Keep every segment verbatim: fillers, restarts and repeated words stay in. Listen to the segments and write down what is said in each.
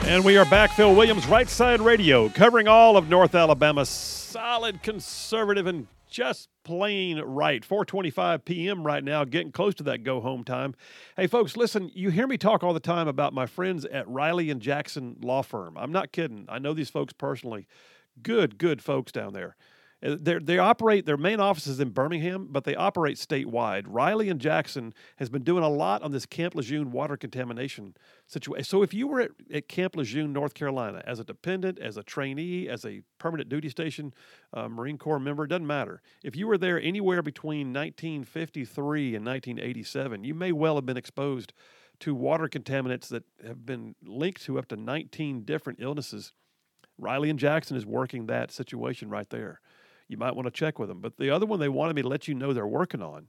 And we are back. Phil Williams, Right Side Radio, covering all of North Alabama. Solid, conservative, and just plain right. four twenty-five p.m. right now, getting close to that go-home time. Hey, folks, listen, you hear me talk all the time about my friends at Riley and Jackson Law Firm. I'm not kidding. I know these folks personally. Good, good folks down there. They're, they operate, their main office is in Birmingham, but they operate statewide. Riley and Jackson has been doing a lot on this Camp Lejeune water contamination situation. So if you were at, at Camp Lejeune, North Carolina, as a dependent, as a trainee, as a permanent duty station, uh, Marine Corps member, it doesn't matter. If you were there anywhere between nineteen fifty-three and nineteen eighty-seven, you may well have been exposed to water contaminants that have been linked to up to nineteen different illnesses. Riley and Jackson is working that situation right there. You might want to check with them. But the other one they wanted me to let you know they're working on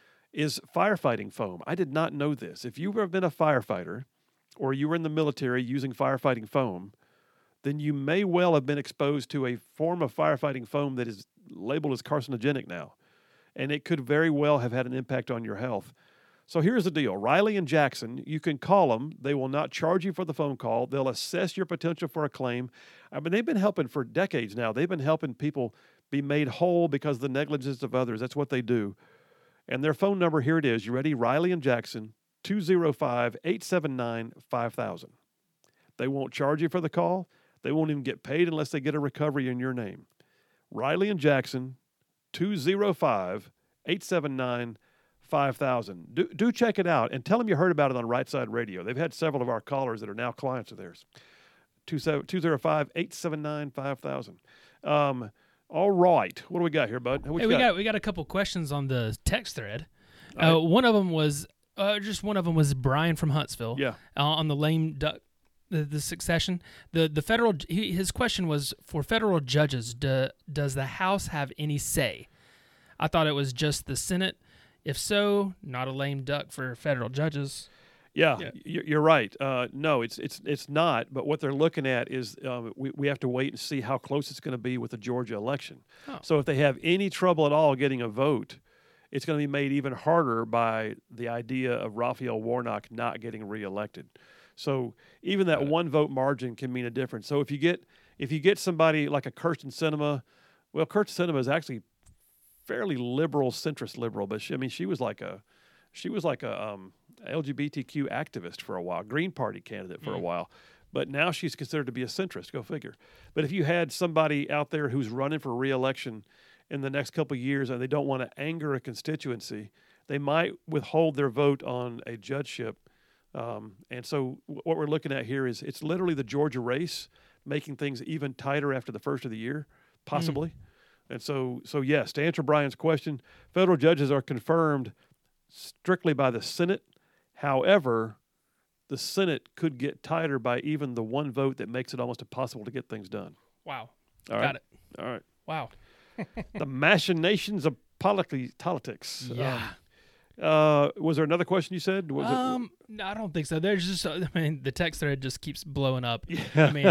is firefighting foam. I did not know this. If you've ever been a firefighter or you were in the military using firefighting foam, then you may well have been exposed to a form of firefighting foam that is labeled as carcinogenic now. And it could very well have had an impact on your health. So here's the deal. Riley and Jackson, you can call them. They will not charge you for the phone call. They'll assess your potential for a claim. I mean, they've been helping for decades now. They've been helping people be made whole because of the negligence of others. That's what they do. And their phone number, here it is. You ready? Riley and Jackson, two oh five, eight seven nine, five thousand. They won't charge you for the call. They won't even get paid unless they get a recovery in your name. Riley and Jackson, two oh five, eight seven nine, five thousand. Do, do check it out and tell them you heard about it on Right Side Radio. They've had several of our callers that are now clients of theirs. two oh five, eight seven nine, five thousand. Um, all right. What do we got here, bud? What hey, you we got? got we got a couple questions on the text thread. Uh, right. One of them was uh, just one of them was Brian from Huntsville. Yeah. Uh, on the lame duck, the, the succession. The the federal he, his question was for federal judges. Do, does the House have any say? I thought it was just the Senate. If so, not a lame duck for federal judges. Yeah, Yeah. you're right. Uh, no, it's it's it's not. But what they're looking at is um, we we have to wait and see how close it's going to be with the Georgia election. Oh. So if they have any trouble at all getting a vote, it's going to be made even harder by the idea of Raphael Warnock not getting reelected. So even that Got it. one vote margin can mean a difference. So if you get if you get somebody like a Kirsten Sinema, well, Kirsten Sinema is actually fairly liberal, centrist liberal, but she, I mean, she was like a she was like a um, L G B T Q activist for a while, Green Party candidate for mm. a while, but now she's considered to be a centrist. Go figure. But if you had somebody out there who's running for re-election in the next couple of years and they don't want to anger a constituency, they might withhold their vote on a judgeship. Um, and so what we're looking at here is it's literally the Georgia race, making things even tighter after the first of the year, possibly. Mm. And so, so yes, to answer Brian's question, federal judges are confirmed strictly by the Senate. However, the Senate could get tighter by even the one vote that makes it almost impossible to get things done. Wow. All Got right. it. All right. Wow. The machinations of politi- politics. Yeah. Um, uh, was there another question you said? Was um, no, I don't think so. There's just, I mean, the text thread just keeps blowing up. it? I mean,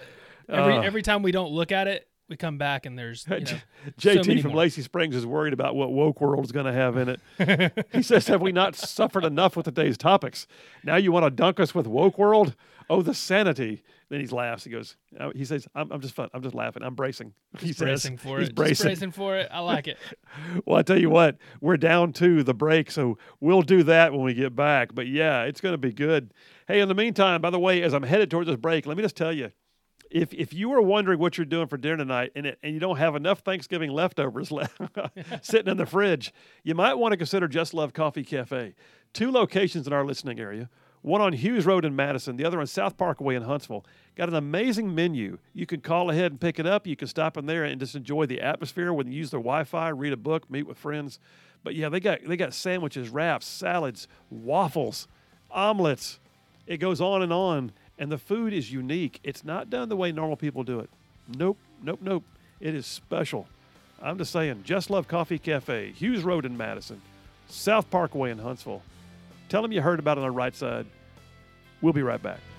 every Uh, every time we don't look at it, we come back and there's, you know, J T so many from more. Lacey Springs is worried about what Woke World is going to have in it. He says, have we not suffered enough with today's topics? Now you want to dunk us with Woke World? Oh, the sanity. Then he laughs. He goes, uh, he says, I'm, I'm just fun. I'm just laughing. I'm bracing. He Just says, bracing for he's it. bracing. Just bracing for it. I like it. Well, I tell you what, we're down to the break, so we'll do that when we get back. But yeah, it's going to be good. Hey, in the meantime, by the way, as I'm headed towards this break, let me just tell you, if if you were wondering what you're doing for dinner tonight and it, and you don't have enough Thanksgiving leftovers left sitting in the fridge, you might want to consider Just Love Coffee Cafe. Two locations in our listening area. One on Hughes Road in Madison, the other on South Parkway in Huntsville. Got an amazing menu. You can call ahead and pick it up. You can stop in there and just enjoy the atmosphere when you use their Wi-Fi, read a book, meet with friends. But yeah, they got they got sandwiches, wraps, salads, waffles, omelets. It goes on and on. And the food is unique. It's not done the way normal people do it. Nope, nope, nope. It is special. I'm just saying, Just Love Coffee Cafe, Hughes Road in Madison, South Parkway in Huntsville. Tell them you heard about it on the right side. We'll be right back.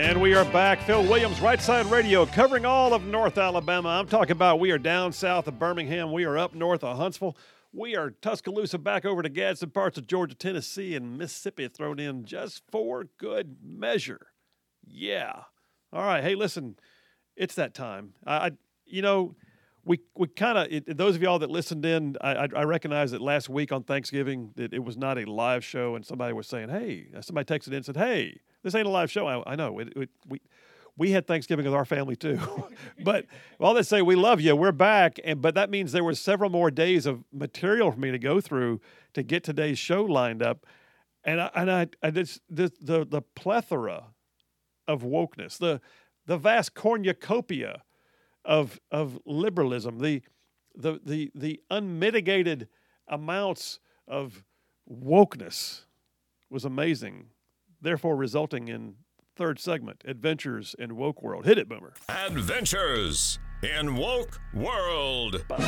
And we are back. Phil Williams, Right Side Radio, covering all of North Alabama. I'm talking about we are down south of Birmingham. We are up north of Huntsville. We are Tuscaloosa, back over to Gadsden, parts of Georgia, Tennessee, and Mississippi thrown in just for good measure. Yeah. All right. Hey, listen, it's that time. I, I you know, we we kind of, those of y'all that listened in, I, I recognize that last week on Thanksgiving, that it was not a live show, and somebody was saying, hey, somebody texted in and said, hey, this ain't a live show. I, I know. It, it, we we had Thanksgiving with our family too. But all they say, we love you. We're back. And but that means there were several more days of material for me to go through to get today's show lined up. And I, and I, I just, the, the the plethora of wokeness, the the vast cornucopia of of liberalism, the the the the unmitigated amounts of wokeness was amazing. Therefore, resulting in third segment, Adventures in Woke World. Hit it, Boomer. Adventures in Woke World. All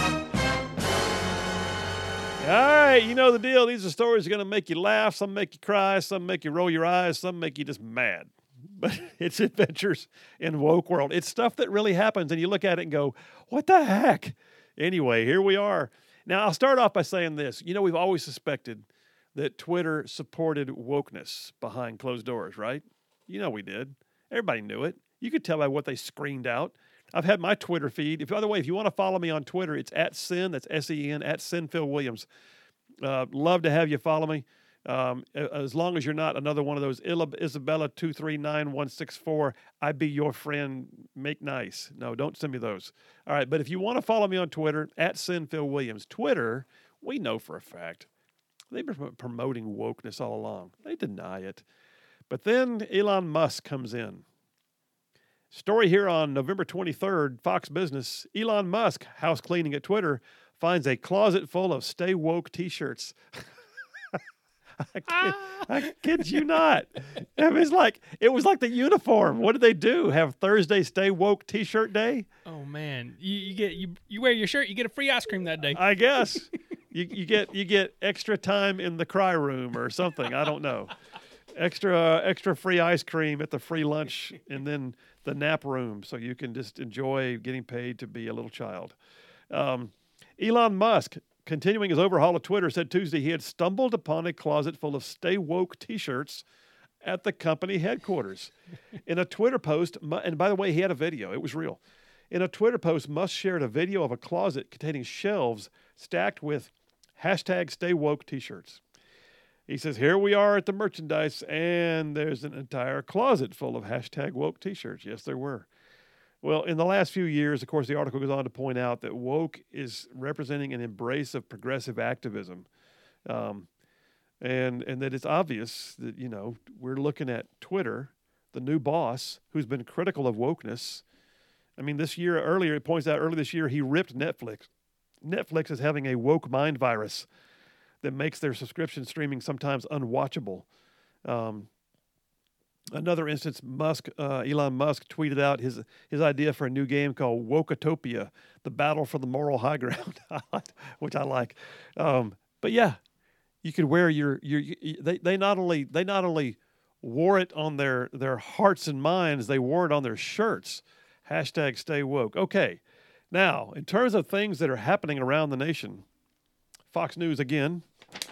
right, you know the deal. These are stories that are going to make you laugh, some make you cry, some make you roll your eyes, some make you just mad. But it's Adventures in Woke World. It's stuff that really happens, and you look at it and go, what the heck? Anyway, here we are. Now, I'll start off by saying this. You know, we've always suspected that Twitter supported wokeness behind closed doors, right? You know we did. Everybody knew it. You could tell by what they screened out. I've had my Twitter feed. If, by the way, if you want to follow me on Twitter, it's at Sin, that's S E N, at Sin Phil Williams. Uh, love to have you follow me. Um, as long as you're not another one of those Isabella two three nine one six four, I be your friend, make nice. No, don't send me those. All right, but if you want to follow me on Twitter, at Sin Phil Williams. Twitter, we know for a fact, they've been promoting wokeness all along. They deny it. But then Elon Musk comes in. Story here on November twenty-third, Fox Business. Elon Musk, house cleaning at Twitter, finds a closet full of Stay Woke t-shirts. I, kid, I kid you not. It was like it was like the uniform. What did they do? Have Thursday Stay Woke T-shirt day? Oh man, you, you get you you wear your shirt, you get a free ice cream that day. I guess you you get you get extra time in the cry room or something. I don't know. Extra extra free ice cream at the free lunch, and then the nap room, so you can just enjoy getting paid to be a little child. Um, Elon Musk, continuing his overhaul of Twitter, said Tuesday he had stumbled upon a closet full of Stay Woke t-shirts at the company headquarters. In a Twitter post, and by the way, he had a video. It was real. In a Twitter post, Musk shared a video of a closet containing shelves stacked with hashtag Stay Woke t-shirts. He says, here we are at the merchandise, and there's an entire closet full of hashtag woke t-shirts. Yes, there were. Well, in the last few years, of course, the article goes on to point out that woke is representing an embrace of progressive activism. Um, and and that it's obvious that, you know, we're looking at Twitter, the new boss, who's been critical of wokeness. I mean, this year, earlier, it points out earlier this year, he ripped Netflix. Netflix is having a woke mind virus that makes their subscription streaming sometimes unwatchable. Um, another instance, Musk, uh, Elon Musk tweeted out his his idea for a new game called Woketopia, the battle for the moral high ground, which I like. Um, but yeah, you could wear your your. You, they they not only they not only wore it on their their hearts and minds, they wore it on their shirts. Hashtag Stay Woke. Okay, now in terms of things that are happening around the nation, Fox News again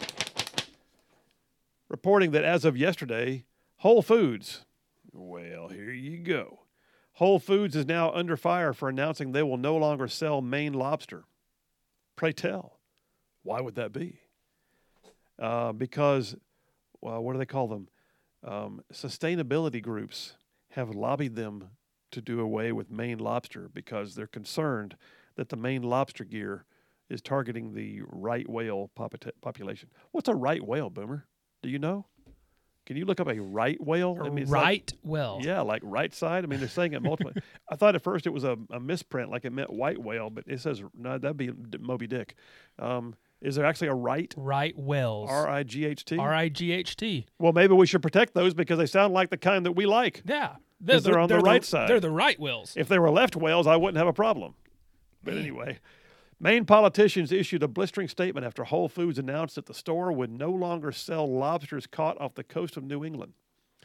reporting that as of yesterday, Whole Foods, well, here you go. Whole Foods is now under fire for announcing they will no longer sell Maine lobster. Pray tell, why would that be? Uh, because, well, what do they call them? Um, sustainability groups have lobbied them to do away with Maine lobster because they're concerned that the Maine lobster gear is targeting the right whale population. What's a right whale, Boomer? Do you know? Can you look up a right whale? A I mean, it's right like, whale. Yeah, like right side. I mean, they're saying it multiple. I thought at first it was a, a misprint, like it meant white whale, but it says, no, that'd be Moby Dick. Um, is there actually a right? Right whales. R I G H T? R I G H T. Well, maybe we should protect those because they sound like the kind that we like. Yeah. They're, they're on they're the right the, side. They're the right whales. If they were left whales, I wouldn't have a problem. But Man. anyway, Maine politicians issued a blistering statement after Whole Foods announced that the store would no longer sell lobsters caught off the coast of New England.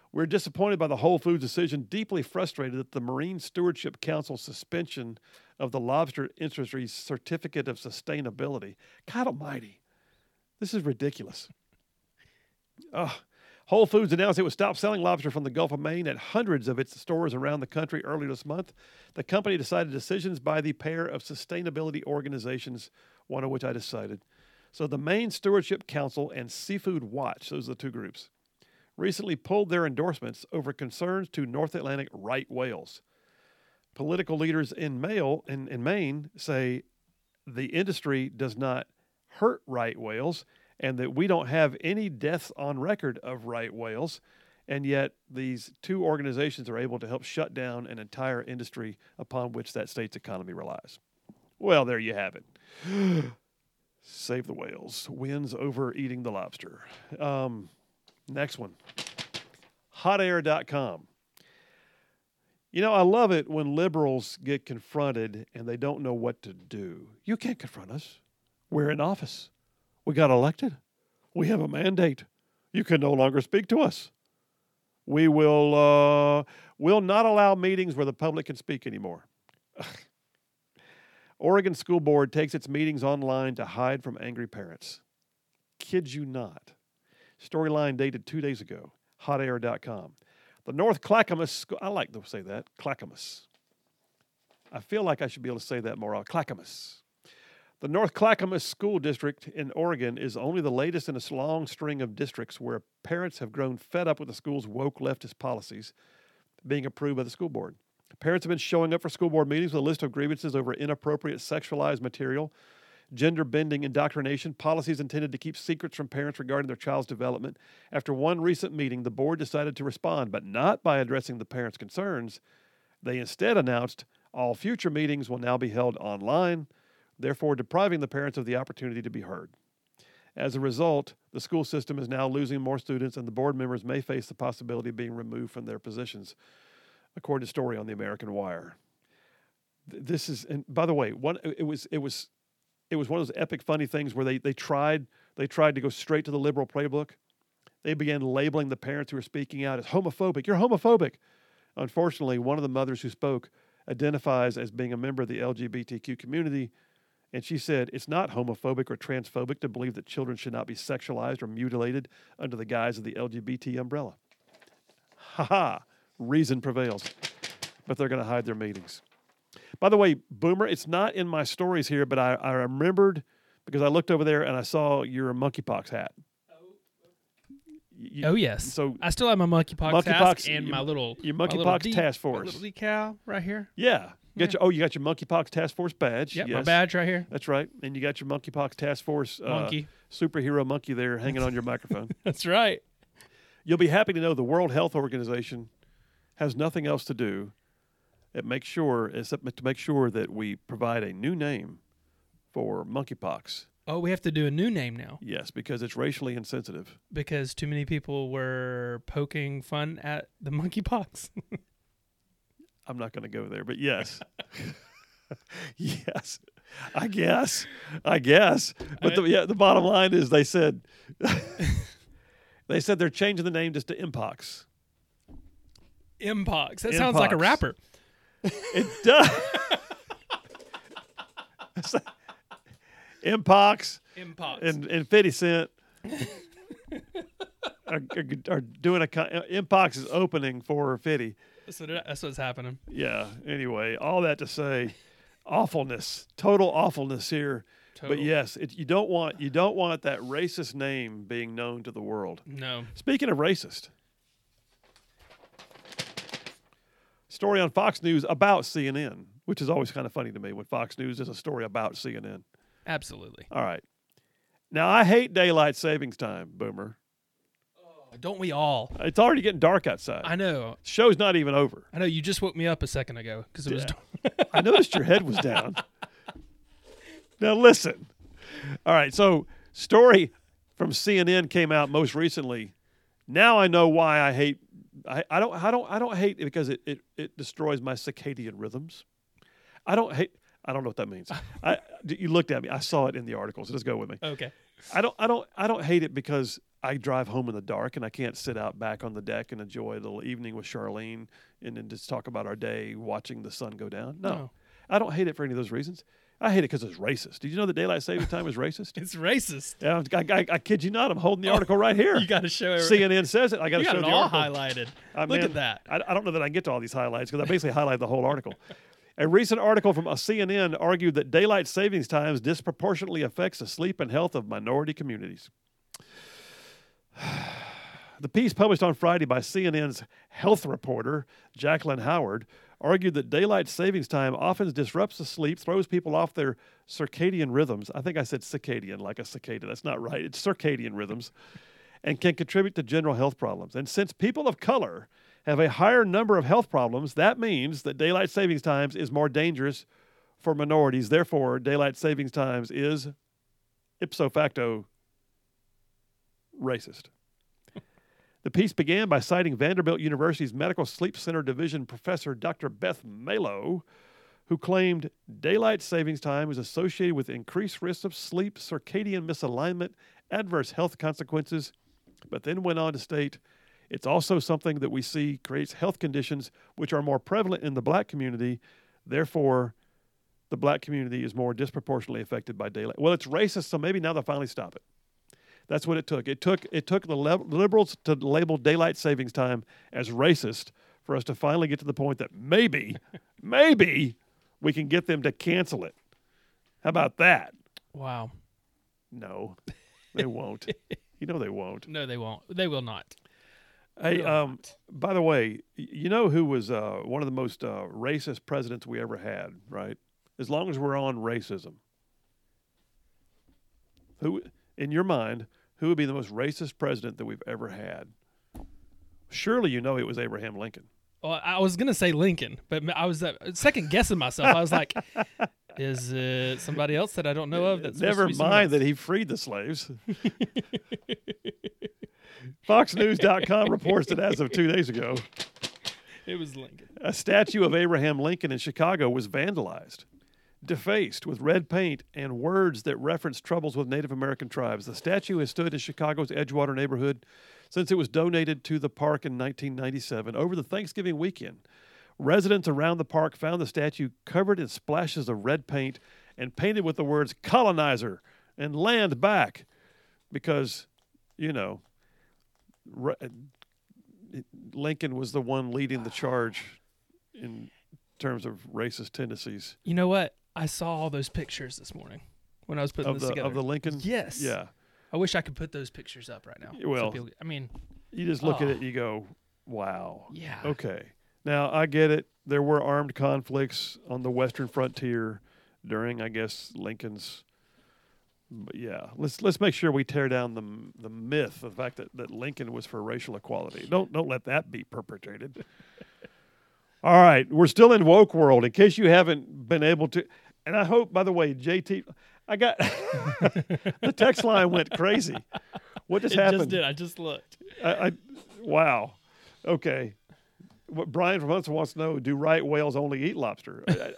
We're disappointed by the Whole Foods decision, deeply frustrated that the Marine Stewardship Council's suspension of the lobster industry's certificate of sustainability. God almighty, this is ridiculous. Ugh. Whole Foods announced it would stop selling lobster from the Gulf of Maine at hundreds of its stores around the country earlier this month. The company decided decisions by the pair of sustainability organizations, one of which I decided. So the Maine Stewardship Council and Seafood Watch, those are the two groups, recently pulled their endorsements over concerns to North Atlantic right whales. Political leaders in, Mail, in, in Maine say the industry does not hurt right whales and that we don't have any deaths on record of right whales, and yet these two organizations are able to help shut down an entire industry upon which that state's economy relies. Well, there you have it. Save the whales. Wins over eating the lobster. Um, next one. hot air dot com. You know, I love it when liberals get confronted and they don't know what to do. You can't confront us. We're in office. We got elected. We have a mandate. You can no longer speak to us. We will uh, will not allow meetings where the public can speak anymore. Oregon School Board takes its meetings online to hide from angry parents. Kid you not. Storyline dated two days ago. hot air dot com. The North Clackamas School, I like to say that, Clackamas. I feel like I should be able to say that more often. Clackamas. The North Clackamas School District in Oregon is only the latest in a long string of districts where parents have grown fed up with the school's woke leftist policies being approved by the school board. Parents have been showing up for school board meetings with a list of grievances over inappropriate sexualized material, gender-bending indoctrination, policies intended to keep secrets from parents regarding their child's development. After one recent meeting, the board decided to respond, but not by addressing the parents' concerns. They instead announced all future meetings will now be held online, therefore depriving the parents of the opportunity to be heard. As a result, the school system is now losing more students, and the board members may face the possibility of being removed from their positions, according to a story on the American Wire. This is, and by the way, one it was it was it was one of those epic funny things where they they tried they tried to go straight to the liberal playbook. They began labeling the parents who were speaking out as homophobic. You're homophobic. Unfortunately, one of the mothers who spoke identifies as being a member of the L G B T Q community. And she said, it's not homophobic or transphobic to believe that children should not be sexualized or mutilated under the guise of the L G B T umbrella. Ha ha, reason prevails. But they're going to hide their meetings. By the way, Boomer, it's not in my stories here, but I, I remembered because I looked over there and I saw your monkeypox hat. You, oh, yes. So I still have my monkeypox monkeypox mask and your, my little your my monkeypox little de- task my force. little decal right here. Yeah. Get Yeah. your, oh, you got your monkeypox task force badge. Yep, yes. my badge right here. That's right. And you got your monkeypox task force uh, Monkey. superhero monkey there hanging on your microphone. That's right. You'll be happy to know the World Health Organization has nothing else to do it make sure except to make sure that we provide a new name for monkeypox. Oh, we have to do a new name now Yes, because it's racially insensitive. because too many people were poking fun at the monkeypox. I'm not going to go there, but yes. Yes. I guess. I guess. But the, yeah, the bottom line is they said they said they're changing the name just to Mpox. Mpox. That sounds like a Mpox. rapper. It does. Mpox Mpox. and, and fifty Cent are, are, are doing a con- Mpox is opening for fifty. That's, what it, that's what's happening. Yeah. Anyway, all that to say, awfulness, total awfulness here. Total. But yes, it, you don't want you don't want that racist name being known to the world. No. Speaking of racist, story on Fox News about C N N, which is always kind of funny to me when Fox News does a story about C N N. Absolutely. All right. Now, I hate daylight savings time, Boomer. Don't we all? It's already getting dark outside. I know. Show's not even over. I know. You just woke me up a second ago because it was. Yeah. I noticed your head was down. Now, listen. All right. So, story from C N N came out most recently. Now I know why I hate. I, I don't. I don't. I don't hate it because it, it, it destroys my circadian rhythms. I don't hate. I don't know what that means. I you looked at me. I saw it in the article. So just go with me. Okay. I don't. I don't. I don't hate it because I drive home in the dark and I can't sit out back on the deck and enjoy a little evening with Charlene and then just talk about our day watching the sun go down. No, No. I don't hate it for any of those reasons. I hate it because it's racist. Did you know that daylight savings time is racist? It's racist. Yeah, I, I, I kid you not. I'm holding the article right here. You got to show it. C N N says it. I got to You got show it the all article. highlighted. Uh, Look man, at that. I, I don't know that I can get to all these highlights because I basically highlighted the whole article. A recent article from a C N N argued that daylight savings times disproportionately affects the sleep and health of minority communities. The piece published on Friday by C N N's health reporter, Jacqueline Howard, argued that daylight savings time often disrupts the sleep, throws people off their circadian rhythms. I think I said circadian, like a cicada. That's not right. It's circadian rhythms, and can contribute to general health problems. And since people of color have a higher number of health problems, that means that daylight savings times is more dangerous for minorities. Therefore, daylight savings times is ipso facto racist. The piece began by citing Vanderbilt University's Medical Sleep Center Division professor Doctor Beth Malo, who claimed daylight savings time is associated with increased risks of sleep, circadian misalignment, adverse health consequences, but then went on to state it's also something that we see creates health conditions which are more prevalent in the black community. Therefore, the black community is more disproportionately affected by daylight. Well, it's racist, so maybe now they'll finally stop it. That's what it took. It took it took the liberals to label daylight savings time as racist for us to finally get to the point that maybe, maybe we can get them to cancel it. How about that? Wow. No, they won't. You know they won't. No, they won't. They will not. Hey, Will um, not. by the way, y- you know who was uh, one of the most uh, racist presidents we ever had, right? As long as we're on racism. Who, in your mind, who would be the most racist president that we've ever had? Surely you know it was Abraham Lincoln. Well, I was gonna say Lincoln, but I was uh, second guessing myself. I was like, "Is it somebody else that I don't know of?" That's supposed Never to be someone mind else? that he freed the slaves. Fox News dot com reports that as of two days ago, It was Lincoln. a statue of Abraham Lincoln in Chicago was vandalized, defaced with red paint and words that reference troubles with Native American tribes. The statue has stood in Chicago's Edgewater neighborhood since it was donated to the park in nineteen ninety-seven. Over the Thanksgiving weekend, residents around the park found the statue covered in splashes of red paint and painted with the words colonizer and land back because, you know, re- Lincoln was the one leading the charge in terms of racist tendencies. You know what? I saw all those pictures this morning when I was putting Of this the, together. of the Lincoln? Yes. Yeah. I wish I could put those pictures up right now. so Well, people- I mean, You just look at Oh. it and you go, wow. yeah. Okay. Now, I get it. There were armed conflicts on the western frontier during, I guess, Lincoln's. But yeah, let's let's make sure we tear down the the myth, the fact that, that Lincoln was for racial equality. Don't don't let that be perpetrated. All right, we're still in woke world. In case you haven't been able to, and I hope, by the way, J T, I got the text line went crazy. What just It happened? just did. I just looked. I, I wow. Okay. What Brian from Huntsville wants to know: do right whales only eat lobster? I,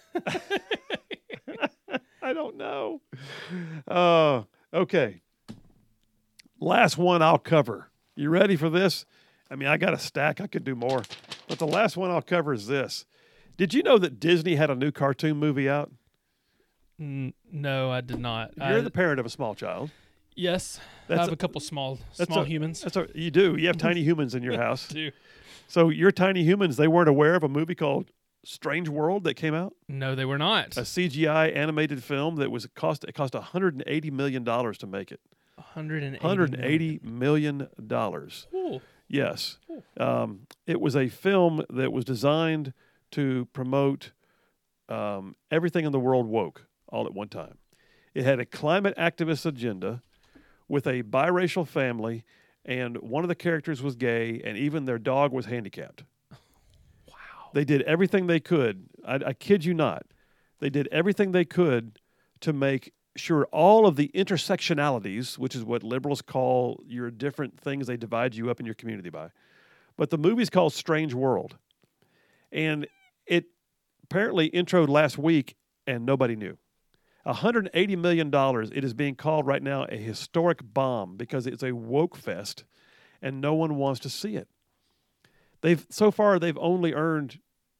I- I don't know. Uh, okay. Last one I'll cover. You ready for this? I mean, I got a stack. I could do more, but the last one I'll cover is this. Did you know that Disney had a new cartoon movie out? N- no, I did not. You're I, the parent of a small child. yes. That's I have a- a couple small That's small a- humans. That's a, you do. You have tiny humans in your house. Do So your tiny humans, they weren't aware of a movie called Strange World that came out? no, they were not. A C G I animated film that was cost it cost one hundred eighty million dollars to make it. one hundred eighty. one hundred eighty million dollars. Ooh. Yes. Um, it was a film that was designed to promote um, everything in the world woke all at one time. It had a climate activist agenda with a biracial family, and one of the characters was gay, and even their dog was handicapped. They did everything they could. I, I kid you not. They did everything they could to make sure all of the intersectionalities, which is what liberals call your different things they divide you up in your community by. But the movie's called Strange World. And it apparently introed last week, and nobody knew. one hundred eighty million dollars. It is being called right now a historic bomb because it's a woke fest, and no one wants to see it. They've so far they've only earned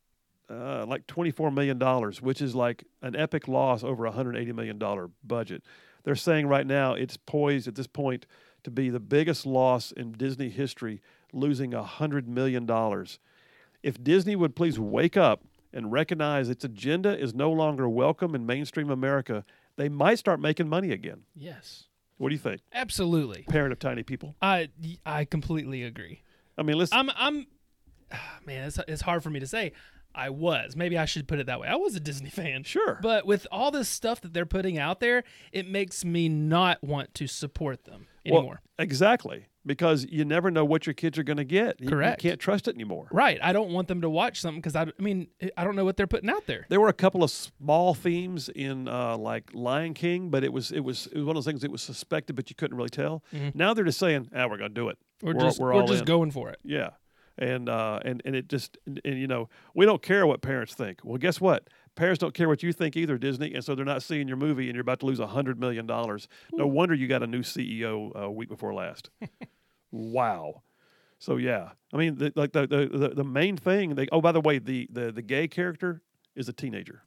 uh, like twenty-four million dollars, which is like an epic loss over a one hundred eighty million dollars budget. They're saying right now it's poised at this point to be the biggest loss in Disney history, losing one hundred million dollars. If Disney would please wake up and recognize its agenda is no longer welcome in mainstream America, they might start making money again. Yes. What do you think? Absolutely. Parent of tiny people. I I completely agree. I mean, listen. I'm I'm man, it's it's hard for me to say. I was. Maybe I should put it that way. I was a Disney fan. Sure. But with all this stuff that they're putting out there, it makes me not want to support them anymore. Well, exactly. Because you never know what your kids are going to get. You, Correct. You can't trust it anymore. Right. I don't want them to watch something because, I, I mean, I don't know what they're putting out there. There were a couple of small themes in uh, like Lion King, but it was, it, was, it was one of those things that was suspected, but you couldn't really tell. Mm-hmm. Now they're just saying, ah, we're going to do it. We're, we're just, we're, we're all just in. going for it. Yeah. And, uh, and and it just, and, and, you know, we don't care what parents think. Well, guess what? Parents don't care what you think either, Disney, and so they're not seeing your movie and you're about to lose one hundred million dollars. No wonder you got a new C E O a week before last. Wow. So, yeah. I mean, the, like the, the, the, the main thing, they, oh, by the way, the, the, the gay character is a teenager.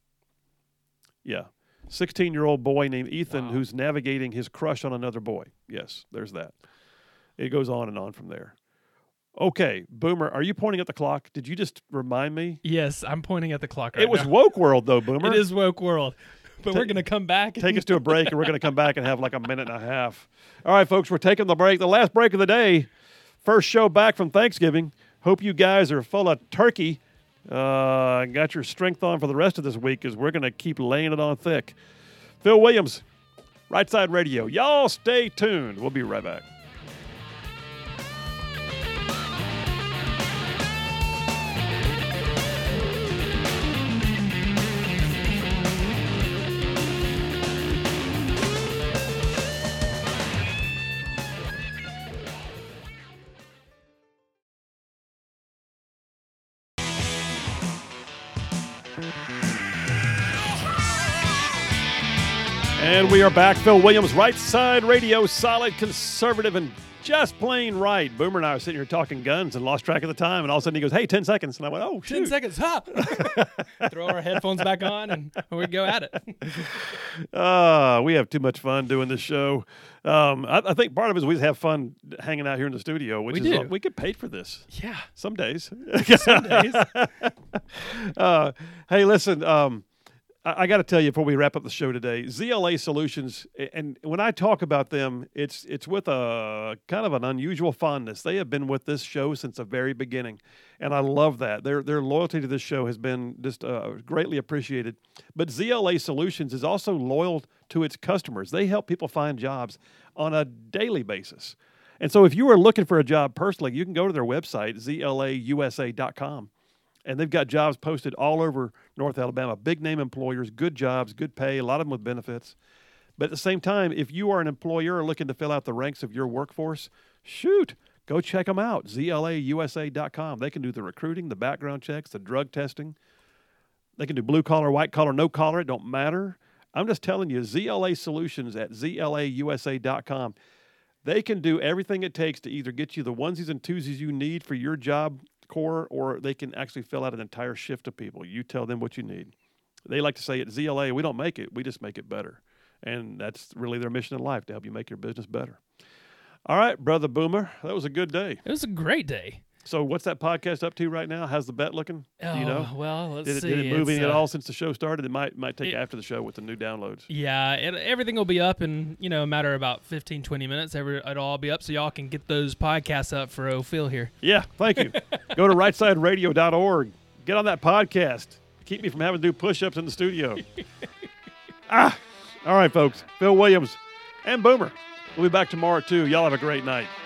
Yeah. sixteen-year-old boy named Ethan Wow. who's navigating his crush on another boy. Yes, there's that. It goes on and on from there. Okay, Boomer, are you pointing at the clock? Did you just remind me? Yes, I'm pointing at the clock right It was now. woke world, though, Boomer. It is woke world. But Ta- we're going to come back. Take us to a break, and we're going to come back and have like a minute and a half. All right, folks, we're taking the break. The last break of the day. First show back from Thanksgiving. Hope you guys are full of turkey. Uh, got your strength on for the rest of this week because we're going to keep laying it on thick. Phil Williams, Right Side Radio. Y'all stay tuned. We'll be right back. And we are back. Phil Williams, Right Side Radio, solid, conservative, and just plain right. Boomer and I were sitting here talking guns and lost track of the time, and all of a sudden he goes, hey, ten seconds. And I went, oh, shoot. ten seconds. Ha! Throw our headphones back on, and we go at it. Uh, we have too much fun doing this show. Um, I, I think part of it is we just have fun hanging out here in the studio, which We is do. we get paid for this. Yeah. Some days. Some days. uh, hey, listen, um, I, I got to tell you before we wrap up the show today, Z L A Solutions, and when I talk about them, it's it's with a kind of an unusual fondness. They have been with this show since the very beginning, and I love that. Their their loyalty to this show has been just uh, greatly appreciated. But Z L A Solutions is also loyal to its customers. They help people find jobs on a daily basis. And so if you are looking for a job personally, you can go to their website, Z L A U S A dot com. And they've got jobs posted all over North Alabama, big name employers, good jobs, good pay, a lot of them with benefits. But at the same time, if you are an employer looking to fill out the ranks of your workforce, shoot, go check them out, Z L A U S A dot com. They can do the recruiting, the background checks, the drug testing. They can do blue collar, white collar, no collar, it don't matter. I'm just telling you, Z L A Solutions at Z L A U S A dot com. They can do everything it takes to either get you the onesies and twosies you need for your job core, or they can actually fill out an entire shift of people. You tell them what you need. They like to say at Z L A, we don't make it, we just make it better. And that's really their mission in life, to help you make your business better. All right, Brother Boomer, that was a good day. It was a great day. So what's that podcast up to right now? How's the bet looking? Oh, Do you know? well, let's Did it, see. did it move It's, any at uh, all since the show started? It might might take it- after the show with the new downloads. Yeah, it, everything will be up in, you know, a matter of about fifteen, twenty minutes. Every, it'll all be up so y'all can get those podcasts up for O'Phil here. Yeah, thank you. Go to right side radio dot org. Get on that podcast. Keep me from having to do push-ups in the studio. ah, all right, folks. Phil Williams and Boomer. We'll be back tomorrow, too. Y'all have a great night.